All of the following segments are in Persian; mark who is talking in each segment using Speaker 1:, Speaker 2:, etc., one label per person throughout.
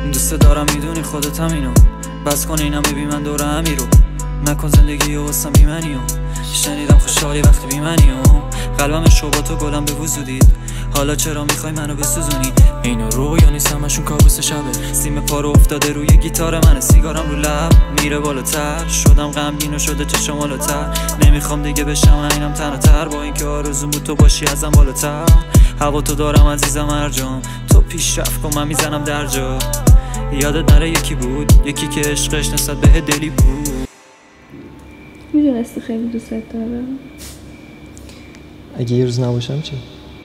Speaker 1: دوست دارم میدونی خودت هم اینو، بس کن اینم ببین من دور همی رو، نکن زندگی و واسم بیمنی و شنیدم خوشحالی وقتی بیمنی و قلبم شبات و گلم به وزودید، حالا چرا میخوای منو بسوزونی؟ اینو رویا نیست همشون کابوس شبه، سیم پارو افتاده روی گیتار من، سیگارم رو لب میره بالاتر، شدم غمگین و شده چشم بالاتر، نمیخوام دیگه بشم اینم تنها تر، با اینکه آرزوم بود تو باشی ازم بالاتر، هوا تو دارم عزیزم هرجام، تو پیشرفت کن من میزنم در جا، یادت نره یکی بود، یکی که عشقش نسبت به دلی بود.
Speaker 2: میدونستی خیلی دوست دارم؟
Speaker 3: اگه یه روز نباشم چی؟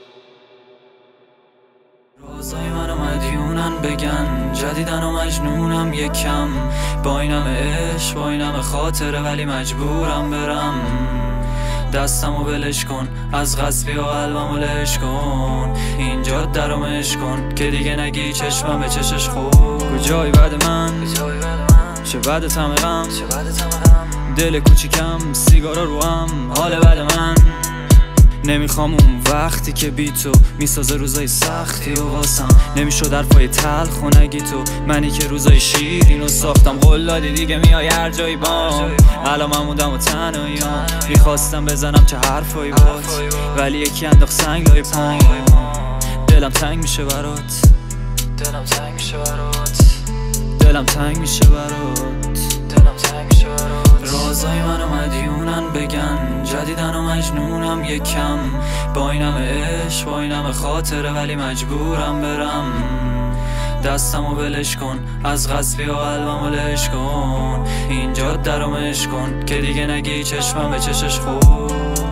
Speaker 1: روزای منو مدیونن بگن جدیدن و مجنونم یکم، با اینم عشق با اینم خاطره ولی مجبورم برم، دستمو بلش کن از غصبی و قلبمو لش کن، اینجا درامش کن که دیگه نگی چشمم به چشش خود، کجایی بعد من چه بعد همه غم، دل کوچیکم سیگارا رو هم حال بعد من، نمیخوام اون وقتی که بی تو میسازه روزای سختی و واسم نمیشد حرفای تلخ و نگی تو، منی که روزای شیرینو ساختم قول دادی دیگه میای هر جایی بام، الان من موندم و تنهاییام، میخواستم بزنم چه حرفایی بات ولی یکی انداخت سنگ لای پام، دلم تنگ میشه برات، دلم تنگ میشه برات، دلم تنگ میشه برات، دلم تنگ میشه برات، رازای منو مدیونن بگن جدیدن و مجنونم یکم، با اینم عشق با اینم خاطره ولی مجبورم برم، دستمو بلش کن از غصبی و قلبمو لش کن، اینجا درامش کن که دیگه نگی چشمم به چشش خود.